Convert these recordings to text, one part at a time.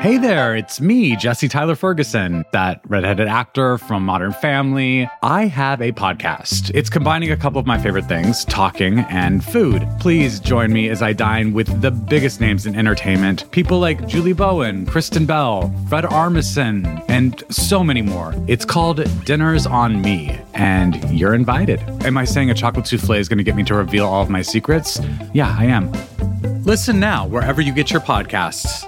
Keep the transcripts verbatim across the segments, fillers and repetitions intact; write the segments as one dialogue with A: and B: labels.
A: Hey there, it's me, Jesse Tyler Ferguson, that redheaded actor from Modern Family. I have a podcast. It's combining a couple of my favorite things, talking and food. Please join me as I dine with the biggest names in entertainment. People like Julie Bowen, Kristen Bell, Fred Armisen, and so many more. It's called Dinners on Me, and you're invited. Am I saying a chocolate souffle is going to get me to reveal all of my secrets? Yeah, I am. Listen now, wherever you get your podcasts.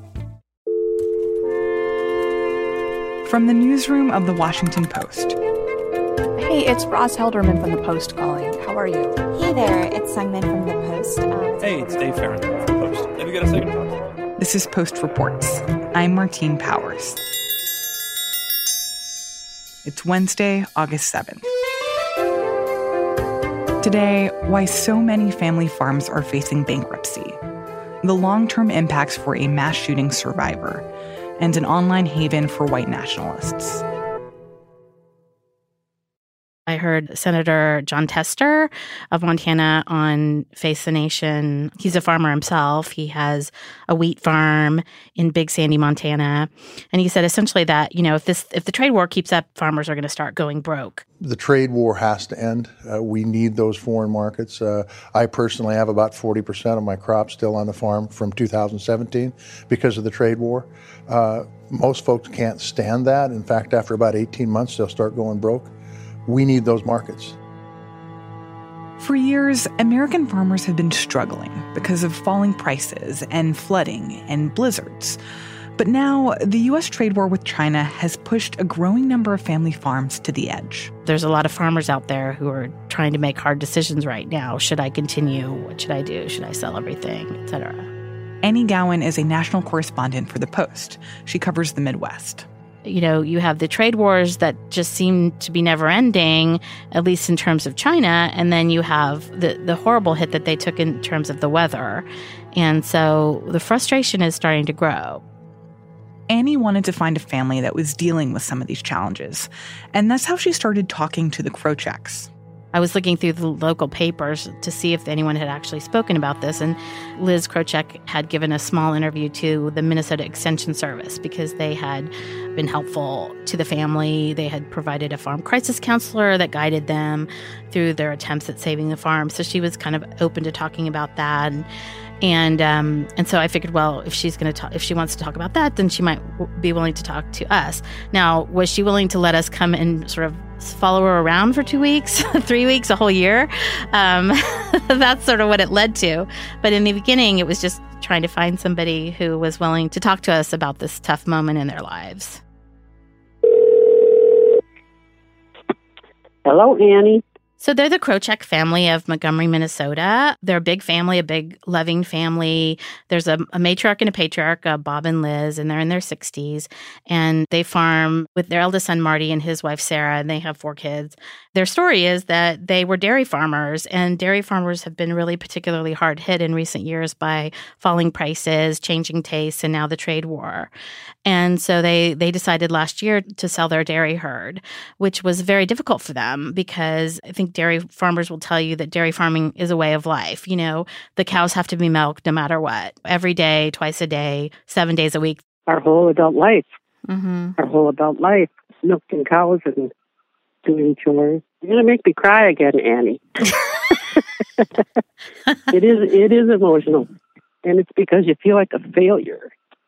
B: From the newsroom of The Washington Post.
C: Hey, it's Ross Helderman from The Post calling. How are you?
D: Hey there, it's Sungmin from The Post. Um,
E: hey, it's Dave Farron from The Post. Have you got a second to talk?
B: This is Post Reports. I'm Martine Powers. It's Wednesday, August seventh. Today, why so many family farms are facing bankruptcy, the long-term impacts for a mass shooting survivor, and an online haven for white nationalists.
F: I heard Senator Jon Tester of Montana on Face the Nation. He's a farmer himself. He has a wheat farm in Big Sandy, Montana. And he said essentially that, you know, if this if the trade war keeps up, farmers are going to start going broke.
G: The trade war has to end. Uh, we need those foreign markets. Uh, I personally have about forty percent of my crops still on the farm from two thousand seventeen because of the trade war. Uh, most folks can't stand that. In fact, after about eighteen months, they'll start going broke. We need those markets.
B: For years, American farmers have been struggling because of falling prices and flooding and blizzards. But now, the U S trade war with China has pushed a growing number of family farms to the edge.
F: There's a lot of farmers out there who are trying to make hard decisions right now. Should I continue? What should I do? Should I sell everything, et cetera?
B: Annie Gowan is a national correspondent for The Post. She covers the Midwest.
F: You know, you have the trade wars that just seem to be never ending, at least in terms of China. And then you have the, the horrible hit that they took in terms of the weather. And so the frustration is starting to grow.
B: Annie wanted to find a family that was dealing with some of these challenges. And that's how she started talking to the Krocheks.
F: I was looking through the local papers to see if anyone had actually spoken about this, and Liz Krochek had given a small interview to the Minnesota Extension Service because they had been helpful to the family. They had provided a farm crisis counselor that guided them through their attempts at saving the farm. So she was kind of open to talking about that. And and, um, and so I figured, well, if she's going to talk, if she wants to talk about that, then she might w- be willing to talk to us. Now, was she willing to let us come and sort of follow her around for two weeks, three weeks, a whole year? Um, that's sort of what it led to. But in the beginning, it was just trying to find somebody who was willing to talk to us about this tough moment in their lives.
H: Hello, Annie.
F: So they're the Krochek family of Montgomery, Minnesota. They're a big family, a big loving family. There's a, a matriarch and a patriarch, uh, Bob and Liz, and they're in their sixties. And they farm with their eldest son, Marty, and his wife, Sarah, and they have four kids. Their story is that they were dairy farmers, and dairy farmers have been really particularly hard hit in recent years by falling prices, changing tastes, and now the trade war. And so they, they decided last year to sell their dairy herd, which was very difficult for them because I think dairy farmers will tell you that dairy farming is a way of life. You know, the cows have to be milked no matter what, every day, twice a day, seven days a week.
H: Our whole adult life,
F: mm-hmm.
H: our whole adult life, milking cows and doing chores. You're going to make me cry again, Annie. It is, it is emotional, and it's because you feel like a failure.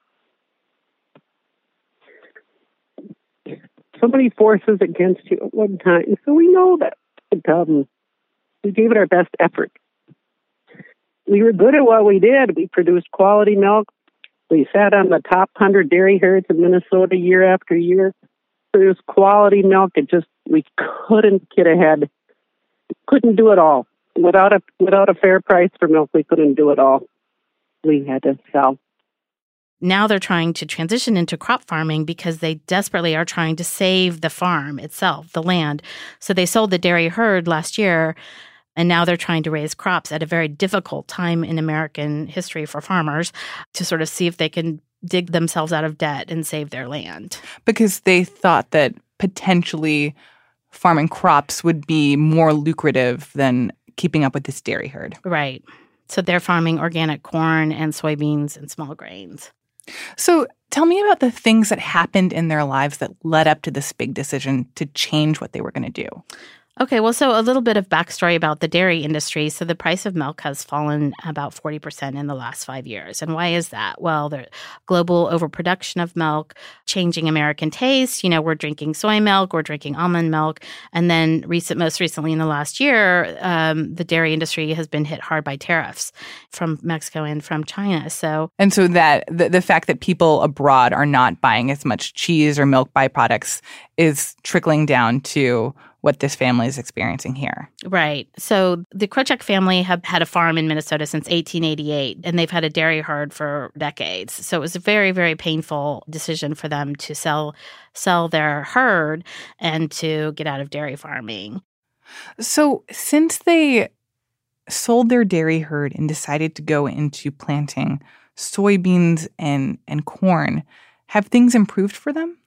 H: Somebody forces against you at one time, so we know that. But, um, we gave it our best effort. We were good at what we did. We produced quality milk. We sat on the top one hundred dairy herds in Minnesota year after year. Produced quality milk. It just, we couldn't get ahead. We couldn't do it all. Without a without a fair price for milk, we couldn't do it all. We had to sell.
F: Now they're trying to transition into crop farming because they desperately are trying to save the farm itself, the land. So they sold the dairy herd last year, and now they're trying to raise crops at a very difficult time in American history for farmers to sort of see if they can dig themselves out of debt and save their land.
B: Because they thought that potentially farming crops would be more lucrative than keeping up with this dairy herd.
F: Right. So they're farming organic corn and soybeans and small grains.
B: So Tell me about the things that happened in their lives that led up to this big decision to change what they were going to do.
F: Okay, well, so a little bit of backstory about the dairy industry. So the price of milk has fallen about forty percent in the last five years. And why is that? Well, the global overproduction of milk, changing American tastes. You know, we're drinking soy milk, we're drinking almond milk. And then recent, most recently in the last year, um, the dairy industry has been hit hard by tariffs from Mexico and from China. So,
B: And so that the, the fact that people abroad are not buying as much cheese or milk byproducts is trickling down to what this family is experiencing here.
F: Right. So the Krochek family have had a farm in Minnesota since eighteen eighty-eight, and they've had a dairy herd for decades. So it was a very, very painful decision for them to sell sell their herd and to get out of dairy farming.
B: So since they sold their dairy herd and decided to go into planting soybeans and, and corn, have things improved for them?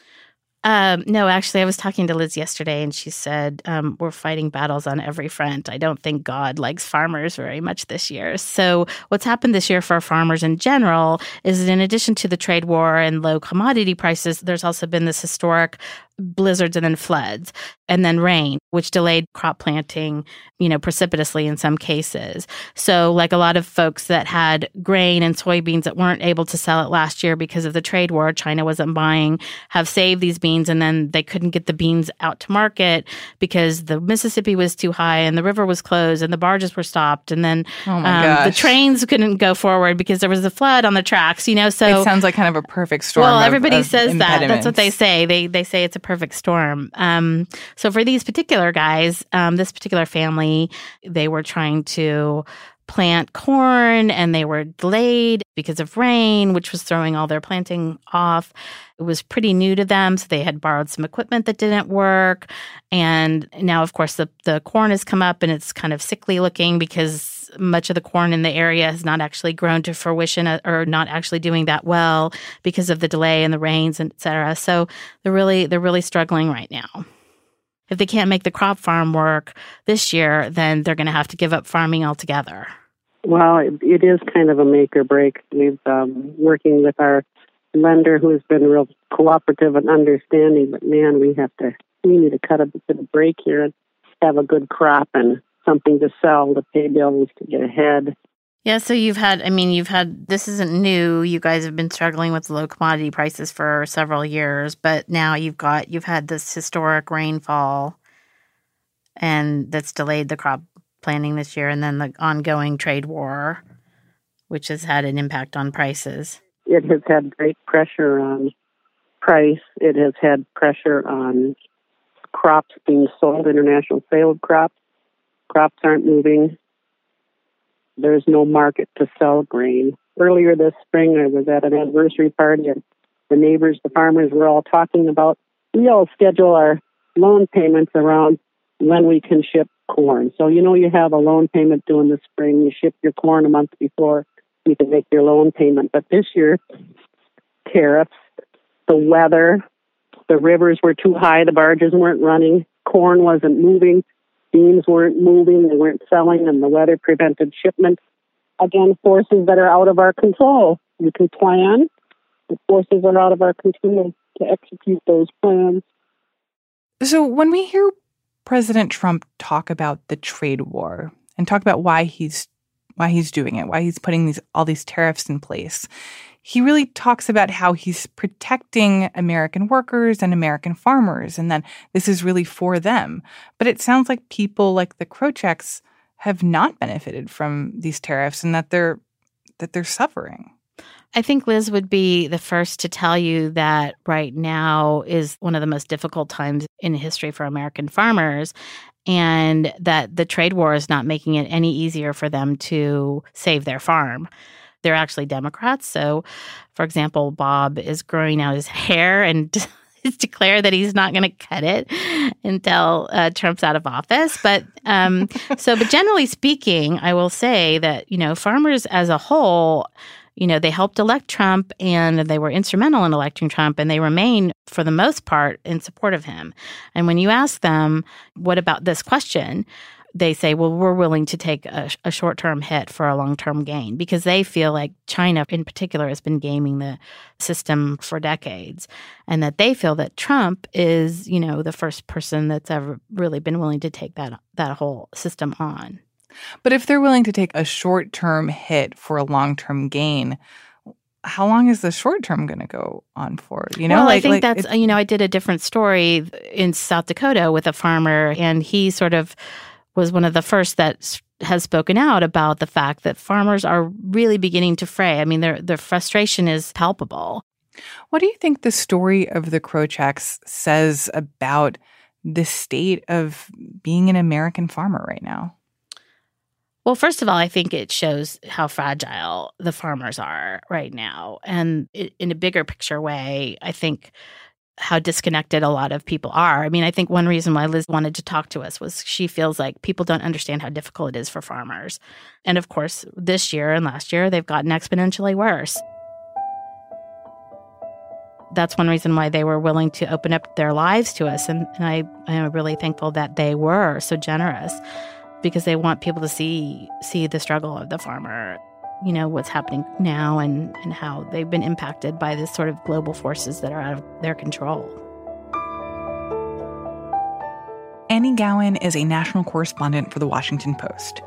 F: Um, no, actually, I was talking to Liz yesterday, and she said, um, we're fighting battles on every front. I don't think God likes farmers very much this year. So what's happened this year for farmers in general is that in addition to the trade war and low commodity prices, there's also been this historic blizzards and then floods and then rain, which delayed crop planting, you know, precipitously in some cases. So like a lot of folks that had grain and soybeans that weren't able to sell it last year because of the trade war, China wasn't buying, have saved these beans, and then they couldn't get the beans out to market because the Mississippi was too high and the river was closed and the barges were stopped. And then
B: oh my
F: um, the
B: gosh.
F: trains couldn't go forward because there was a flood on the tracks, you know, so.
B: It sounds like kind of a perfect storm.
F: Well,
B: of,
F: everybody
B: of
F: says that. That's what they
B: impediments.
F: say. They they say it's a perfect storm. Um, so for these particular guys, um, this particular family, they were trying to plant corn and they were delayed because of rain, which was throwing all their planting off. It was pretty new to them, so they had borrowed some equipment that didn't work. And now, of course, the, the corn has come up and it's kind of sickly looking because much of the corn in the area has not actually grown to fruition or not actually doing that well because of the delay and the rains, and et cetera. So they're really they're really struggling right now. If they can't make the crop farm work this year, then they're going to have to give up farming altogether.
H: Well, it, it is kind of a make or break. We've um, working with our lender, who has been real cooperative and understanding. But man, we have to we need to cut a bit of a break here and have a good crop and something to sell to pay bills to get ahead.
F: Yeah, so you've had, I mean, you've had, this isn't new. You guys have been struggling with low commodity prices for several years, but now you've got, you've had this historic rainfall and that's delayed the crop planting this year, and then the ongoing trade war, which has had an impact on prices.
H: It has had great pressure on price. It has had pressure on crops being sold, international sale crops. Crops aren't moving. There's no market to sell grain. Earlier this spring, I was at an anniversary party, and the neighbors, the farmers, were all talking about, we all schedule our loan payments around when we can ship corn. So, you know, you have a loan payment due in the spring, you ship your corn a month before you can make your loan payment. But this year, tariffs, the weather, the rivers were too high, the barges weren't running, corn wasn't moving, beans weren't moving, they weren't selling, and the weather prevented shipments. Again, forces that are out of our control. You can plan, the forces are out of our control to execute those plans.
B: So when we hear President Trump talk about the trade war and talk about why he's why he's doing it, why he's putting these all these tariffs in place, he really talks about how he's protecting American workers and American farmers, and that this is really for them. But it sounds like people like the Krocheks have not benefited from these tariffs, and that they're that they're suffering.
F: I think Liz would be the first to tell you that right now is one of the most difficult times in history for American farmers, and that the trade war is not making it any easier for them to save their farm. They're actually Democrats. So, for example, Bob is growing out his hair and has declared that he's not going to cut it until uh, Trump's out of office. But um, so, but generally speaking, I will say that, you know, farmers as a whole, you know, they helped elect Trump and they were instrumental in electing Trump, and they remain, for the most part, in support of him. And when you ask them, what about this question? they say, well, we're willing to take a, a short-term hit for a long-term gain because they feel like China in particular has been gaming the system for decades, and that they feel that Trump is, you know, the first person that's ever really been willing to take that that whole system on.
B: But if they're willing to take a short-term hit for a long-term gain, how long is the short term going to go on for? You know,
F: well,
B: like,
F: I think
B: like
F: that's,
B: it,
F: you know, I did a different story in South Dakota with a farmer, and he sort of was one of the first that has spoken out about the fact that farmers are really beginning to fray. I mean, their their frustration is palpable.
B: What do you think the story of the Krochaks says about the state of being an American farmer right now?
F: Well, first of all, I think it shows how fragile the farmers are right now. And in a bigger picture way, I think how disconnected a lot of people are. I mean, I think one reason why Liz wanted to talk to us was she feels like people don't understand how difficult it is for farmers. And of course, this year and last year, they've gotten exponentially worse. That's one reason why they were willing to open up their lives to us. And, and I, I'm really thankful that they were so generous, because they want people to see see the struggle of the farmer, you know, what's happening now and, and how they've been impacted by this sort of global forces that are out of their control.
B: Annie Gowan is a national correspondent for The Washington Post.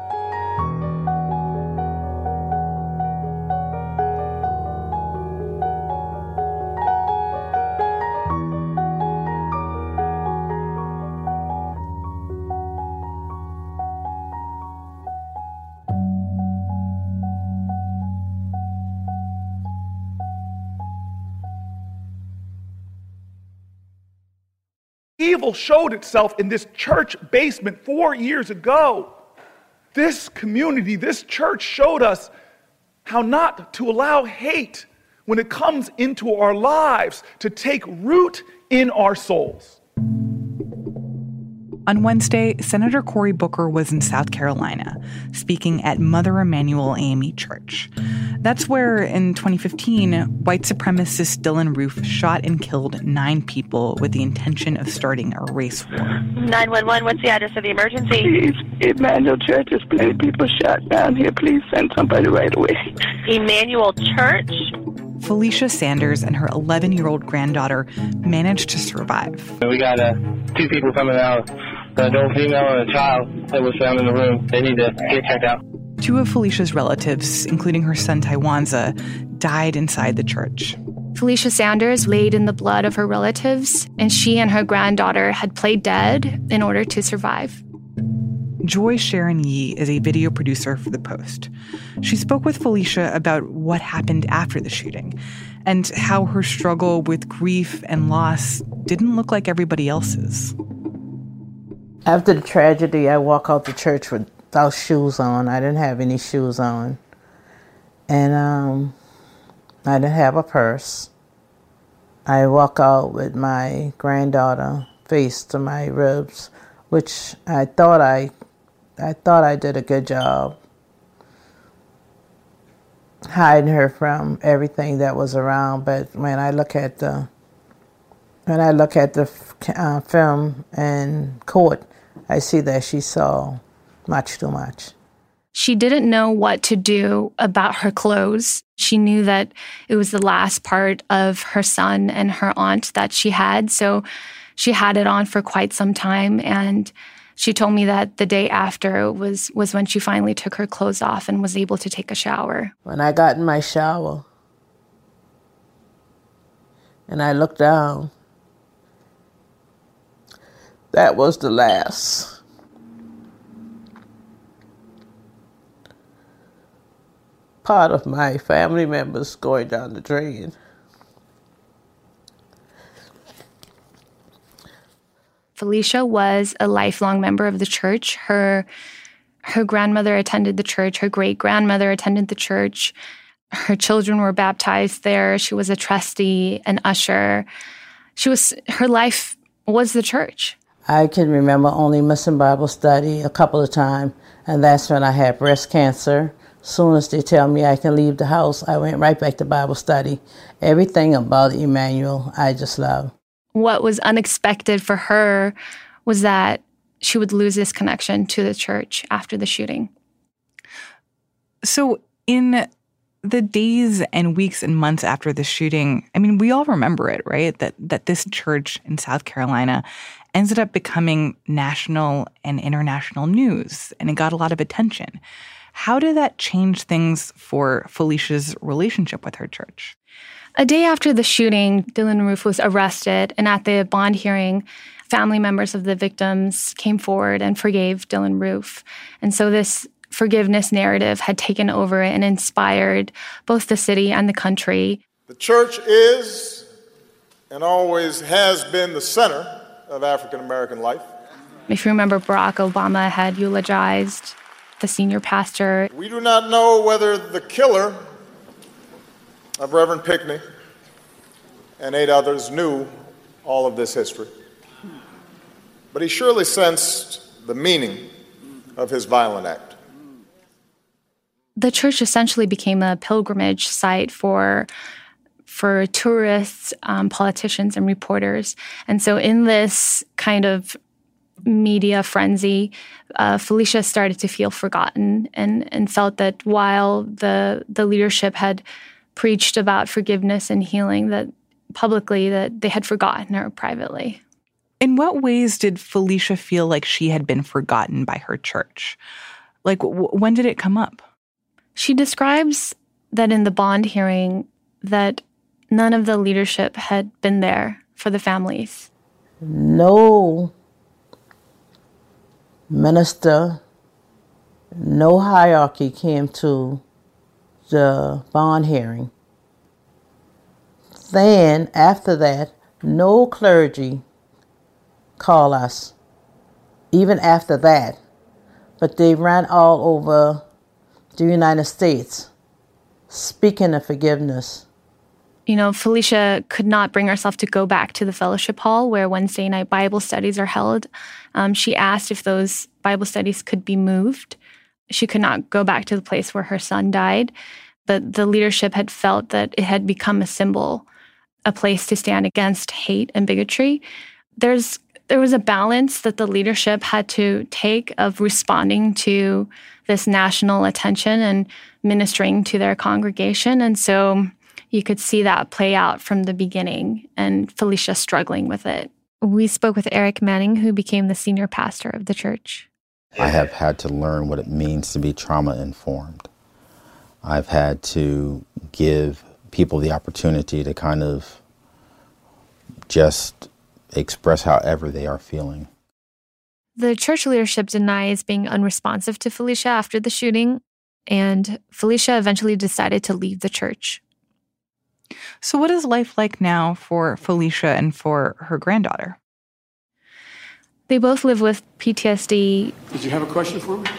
I: Evil showed itself in this church basement four years ago. This community, this church showed us how not to allow hate when it comes into our lives to take root in our souls.
B: On Wednesday, Senator Cory Booker was in South Carolina, speaking at Mother Emanuel A M E Church. That's where, in twenty fifteen, white supremacist Dylan Roof shot and killed nine people with the intention of starting a race war.
J: nine one one, what's the address of the emergency?
K: Please, Emanuel Church, there's plenty of people shot down here. Please send somebody right away.
J: Emanuel Church?
B: Felicia Sanders and her eleven-year-old granddaughter managed to survive.
L: We got uh, two people coming out, an adult female and a child that was found in the room. They need to get checked out.
B: Two of Felicia's relatives, including her son Tywanza, died inside the church.
M: Felicia Sanders laid in the blood of her relatives, and she and her granddaughter had played dead in order to survive.
B: Joy Sharon Yee is a video producer for The Post. She spoke with Felicia about what happened after the shooting and how her struggle with grief and loss didn't look like everybody else's.
N: After the tragedy, I walked out the church without shoes on. I didn't have any shoes on. And um, I didn't have a purse. I walk out with my granddaughter face to my ribs, which I thought I I thought I did a good job hiding her from everything that was around. But when I look at the when I look at the uh, film in court, I see that she saw much too much.
M: She didn't know what to do about her clothes. She knew that it was the last part of her son and her aunt that she had, so she had it on for quite some time. And she told me that the day after was, was when she finally took her clothes off and was able to take a shower.
N: When I got in my shower and I looked down, that was the last part of my family members going down the drain.
M: Felicia was a lifelong member of the church. Her her grandmother attended the church. Her great-grandmother attended the church. Her children were baptized there. She was a trustee, an usher. She was her life was the church.
N: I can remember only missing Bible study a couple of times, and that's when I had breast cancer. As soon as they tell me I can leave the house, I went right back to Bible study. Everything about Emanuel, I just love.
M: What was unexpected for her was that she would lose this connection to the church after the shooting.
B: So in the days and weeks and months after the shooting, I mean, we all remember it, right? That that this church in South Carolina ended up becoming national and international news, and it got a lot of attention. How did that change things for Felicia's relationship with her church?
M: A day after the shooting, Dylann Roof was arrested, and at the bond hearing, family members of the victims came forward and forgave Dylann Roof. And so this forgiveness narrative had taken over and inspired both the city and the country.
O: The church is and always has been the center of African American life.
M: If you remember, Barack Obama had eulogized the senior pastor.
O: We do not know whether the killer of Reverend Pinckney and eight others knew all of this history, but he surely sensed the meaning of his violent act.
M: The church essentially became a pilgrimage site for for tourists, um, politicians, and reporters. And so in this kind of media frenzy, uh, Felicia started to feel forgotten and, and felt that while the the leadership had preached about forgiveness and healing, that publicly that they had forgotten her privately.
B: In what ways did Felicia feel like she had been forgotten by her church? Like, w- when did it come up?
M: She describes that in the bond hearing that none of the leadership had been there for the families.
N: No minister, no hierarchy came to the bond hearing. Then, after that, no clergy called us, even after that. But they ran all over the United States, speaking of forgiveness.
M: You know, Felicia could not bring herself to go back to the fellowship hall where Wednesday night Bible studies are held. Um, she asked if those Bible studies could be moved. She could not go back to the place where her son died, but the leadership had felt that it had become a symbol, a place to stand against hate and bigotry. There's there was a balance that the leadership had to take of responding to this national attention and ministering to their congregation. And so you could see that play out from the beginning, and Felicia struggling with it. We spoke with Eric Manning, who became the senior pastor of the church.
P: I have had to learn what it means to be trauma-informed. I've had to give people the opportunity to kind of just express however they are feeling.
M: The church leadership denies being unresponsive to Felicia after the shooting, and Felicia eventually decided to leave the church.
B: So what is life like now for Felicia and for her granddaughter?
M: They both live with P T S D.
Q: Did you have a question for me?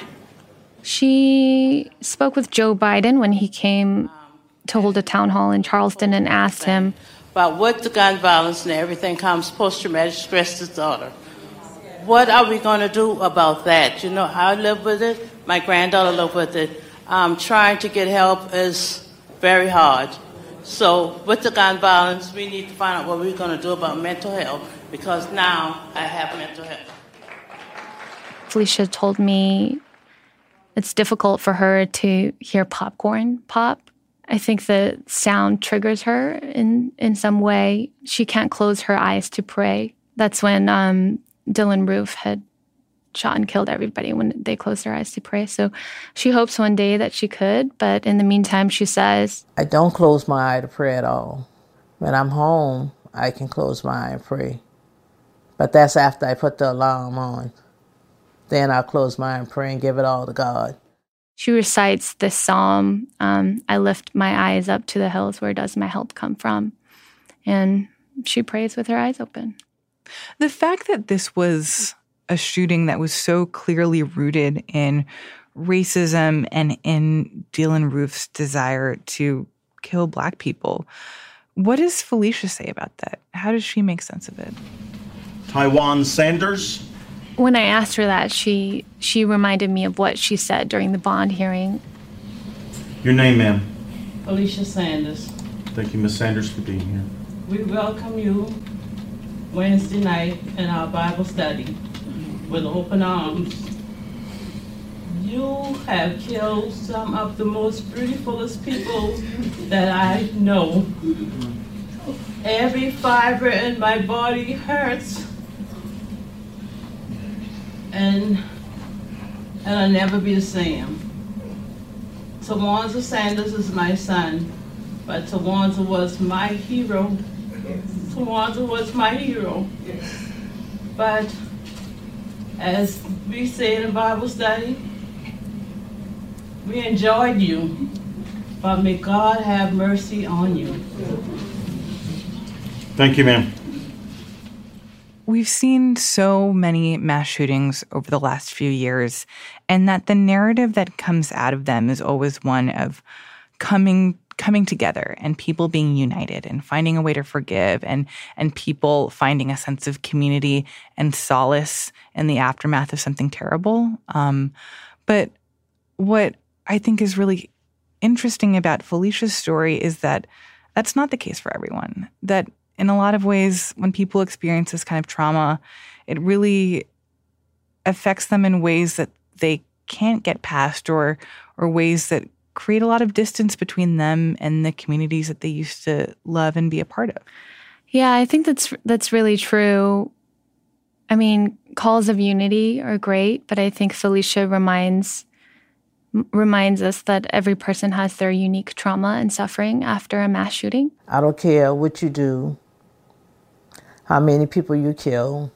M: She spoke with Joe Biden when he came to hold a town hall in Charleston and asked him
R: about what the gun violence and everything comes post-traumatic stress disorder. What are we going to do about that? You know, I live with it. My granddaughter lives with it. Um, trying to get help is very hard. So with the gun violence, we need to find out what we're going to do about mental health, because now I have mental health.
M: Felicia told me it's difficult for her to hear popcorn pop. I think the sound triggers her in, in some way. She can't close her eyes to pray. That's when um, Dylann Roof had shot and killed everybody, when they closed their eyes to pray. So she hopes one day that she could, but in the meantime, she says,
N: I don't close my eye to pray at all. When I'm home, I can close my eye and pray. But that's after I put the alarm on. Then I'll close my eye and pray and give it all to God.
M: She recites this psalm, um, I lift my eyes up to the hills, where does my help come from? And she prays with her eyes open.
B: The fact that this was a shooting that was so clearly rooted in racism and in Dylann Roof's desire to kill Black people, what does Felicia say about that? How does she make sense of it?
S: Taiwan Sanders.
M: When I asked her that, she she reminded me of what she said during the bond hearing.
S: Your name, ma'am?
R: Felicia Sanders.
S: Thank you, Miz Sanders, for being here.
R: We welcome you Wednesday night in our Bible study. with open arms. You have killed some of the most beautifulest people that I know. Every fiber in my body hurts. And, and I'll never be the same. Tawanza Sanders is my son, but Tawanza was my hero. Tawanza was my hero. But as we say in Bible study, we enjoyed you, but may God have mercy on you.
S: Thank you, ma'am.
B: We've seen so many mass shootings over the last few years, and that the narrative that comes out of them is always one of coming coming together and people being united and finding a way to forgive and and people finding a sense of community and solace in the aftermath of something terrible. Um, but what I think is really interesting about Felicia's story is that that's not the case for everyone. That in a lot of ways, when people experience this kind of trauma, it really affects them in ways that they can't get past or or ways that create a lot of distance between them and the communities that they used to love and be a part of.
M: Yeah, I think that's that's really true. I mean, calls of unity are great, but I think Felicia reminds reminds us that every person has their unique trauma and suffering after a mass shooting.
N: I don't care what you do, how many people you kill.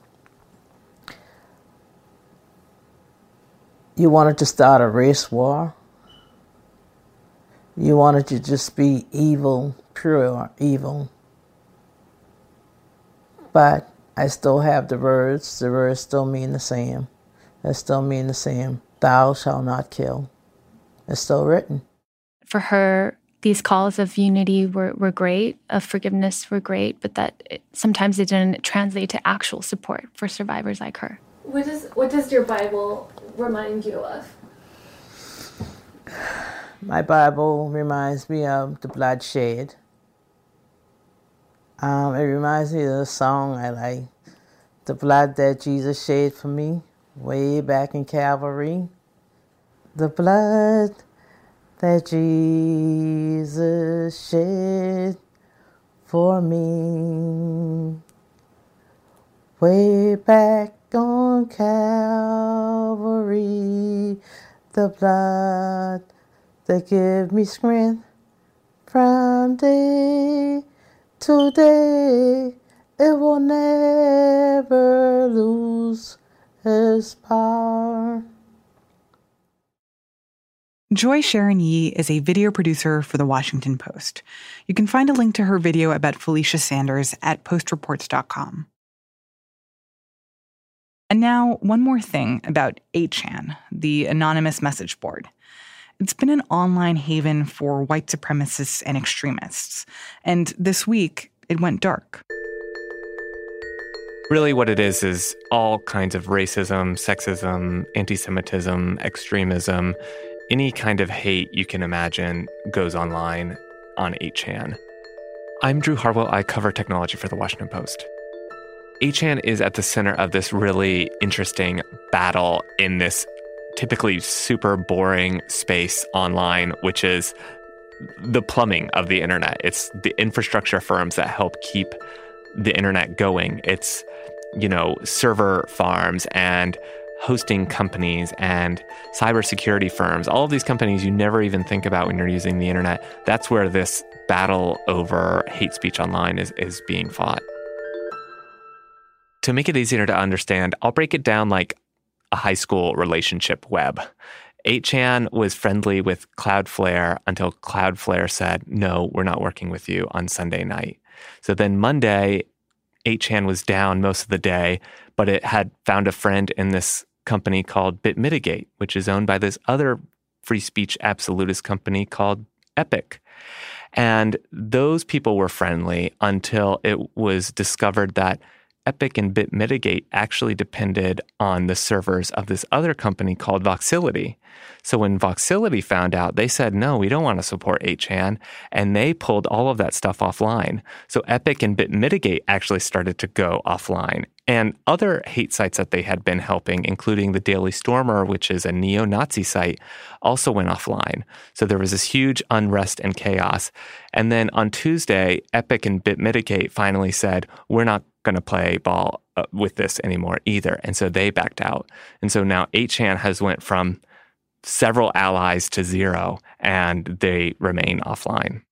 N: You wanted to start a race war. You wanted to just be evil, pure evil. But I still have the words. The words still mean the same. They still mean the same. Thou shalt not kill. It's still written.
M: For her, these calls of unity were, were great, of forgiveness were great, but that it, sometimes it didn't translate to actual support for survivors like her.
Q: What does, what does your Bible remind you of?
N: My Bible reminds me of the bloodshed. Um, it reminds me of the song I like, the blood that Jesus shed for me, way back in Calvary. The blood that Jesus shed for me, way back on Calvary. The blood that gave me strength from day to day. It will never lose its power.
B: Joy Sharon Yee is a video producer for The Washington Post. You can find a link to her video about Felicia Sanders at post reports dot com. And now, one more thing about eight chan, the anonymous message board. It's been an online haven for white supremacists and extremists. And this week, it went dark.
T: Really what it is is all kinds of racism, sexism, anti-Semitism, extremism. Any kind of hate you can imagine goes online on eight chan. I'm Drew Harwell. I cover technology for The Washington Post. eight chan is at the center of this really interesting battle in this typically super boring space online, which is the plumbing of the internet. It's the infrastructure firms that help keep the internet going. It's, you know, server farms and hosting companies and cybersecurity firms, all of these companies you never even think about when you're using the internet. That's where this battle over hate speech online is, is being fought. To make it easier to understand, I'll break it down like a high school relationship web. eight chan was friendly with Cloudflare until Cloudflare said, no, we're not working with you on Sunday night. So then Monday, eight chan was down most of the day, but it had found a friend in this company called BitMitigate, which is owned by this other free speech absolutist company called Epic. And those people were friendly until it was discovered that Epic and BitMitigate actually depended on the servers of this other company called Voxility. So when Voxility found out, they said, no, we don't want to support eight chan, and they pulled all of that stuff offline. So Epic and BitMitigate actually started to go offline. And other hate sites that they had been helping, including the Daily Stormer, which is a neo-Nazi site, also went offline. So there was this huge unrest and chaos. And then on Tuesday, Epic and BitMitigate finally said, we're not going to play ball uh, with this anymore either. And so they backed out. And so now eight chan has went from several allies to zero, and they remain offline.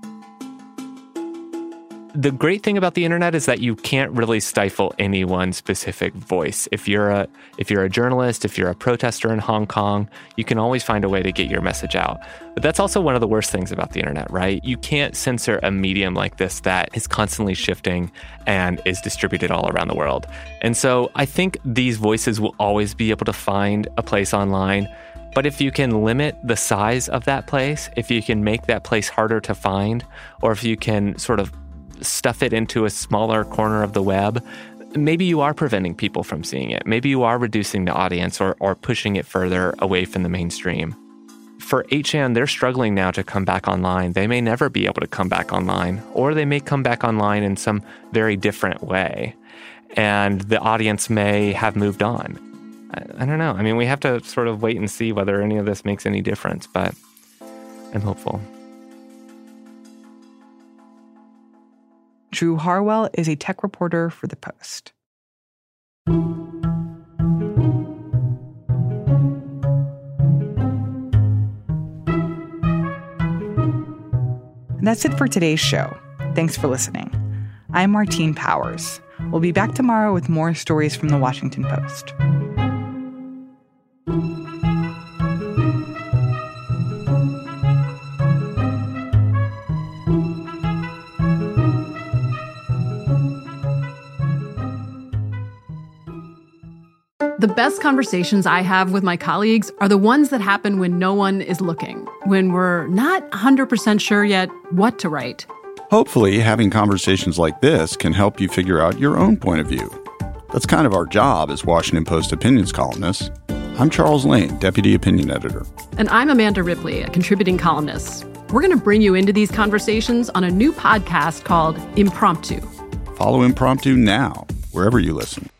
T: The great thing about the internet is that you can't really stifle any one specific voice. If you're a if you're a journalist, if you're a protester in Hong Kong, you can always find a way to get your message out. But that's also one of the worst things about the internet, right? You can't censor a medium like this that is constantly shifting and is distributed all around the world. And so I think these voices will always be able to find a place online. But if you can limit the size of that place, if you can make that place harder to find, or if you can sort of stuff it into a smaller corner of the web, maybe you are preventing people from seeing it. Maybe you are reducing the audience or, or pushing it further away from the mainstream. For eight chan, they're struggling now to come back online. They may never be able to come back online, or they may come back online in some very different way. And the audience may have moved on. I, I don't know. I mean, we have to sort of wait and see whether any of this makes any difference, but I'm hopeful.
B: Drew Harwell is a tech reporter for The Post. And that's it for today's show. Thanks for listening. I'm Martine Powers. We'll be back tomorrow with more stories from The Washington Post.
U: The best conversations I have with my colleagues are the ones that happen when no one is looking, when we're not one hundred percent sure yet what to write.
V: Hopefully, having conversations like this can help you figure out your own point of view. That's kind of our job as Washington Post opinions columnists. I'm Charles Lane, Deputy Opinion Editor.
U: And I'm Amanda Ripley, a contributing columnist. We're going to bring you into these conversations on a new podcast called Impromptu.
V: Follow Impromptu now, wherever you listen.